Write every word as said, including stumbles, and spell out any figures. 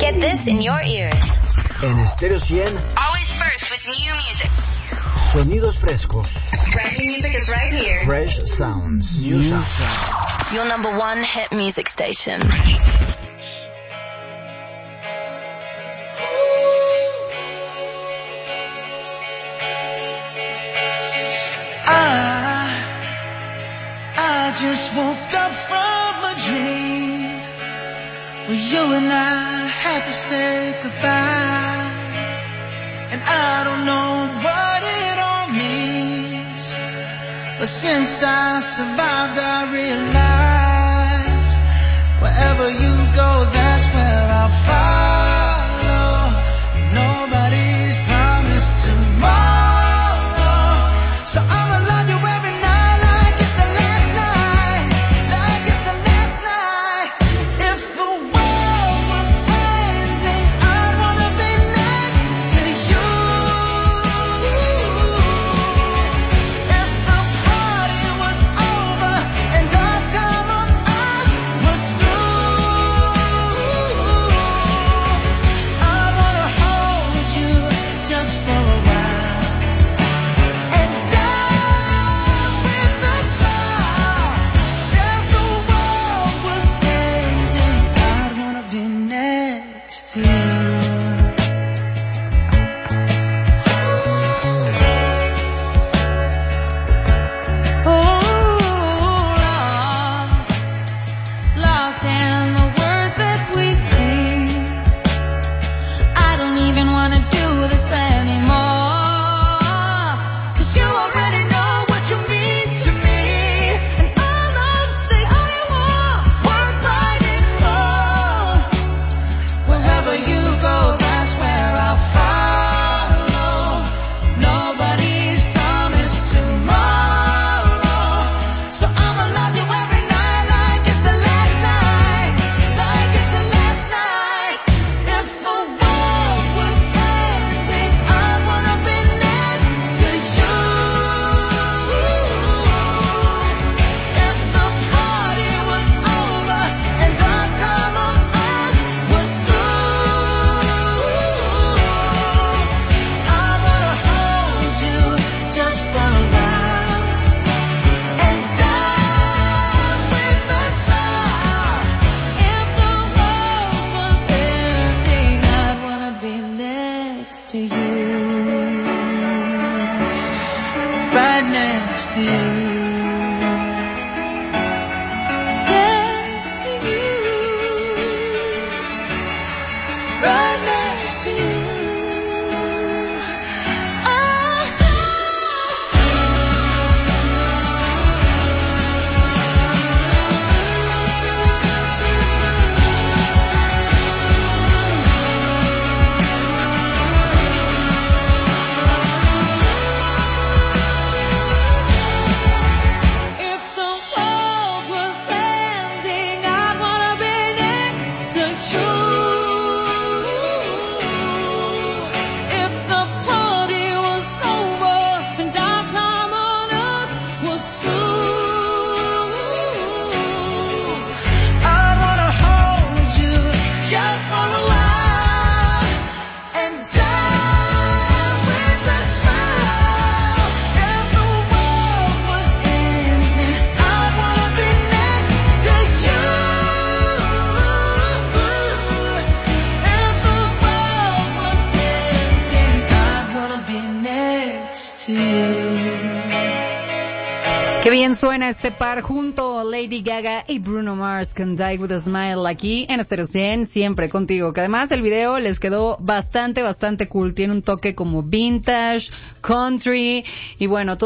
Get this in your ears. En Stereo cien. Always first with new music. Sonidos frescos. Brand new music is right here. Fresh sounds. New sounds. Your number one hit music station. I, I just woke up from a dream where you and I had to say goodbye. And I don't know what it all means, but since I survived I realized wherever you go, that's where I'll follow. Nobody's promised tomorrow. So I'ma love you every night like it's the last night, like it's the last night. If the world was ending, I'd wanna be next to you. If the party was over and our time on earth was through, I'd wanna hold you just for a while. Qué bien suena este par junto Lady Gaga y Bruno Mars con Die With A Smile aquí en Stereo cien, siempre contigo. Que además el video les quedó bastante, bastante cool. Tiene un toque como vintage, country y bueno, todo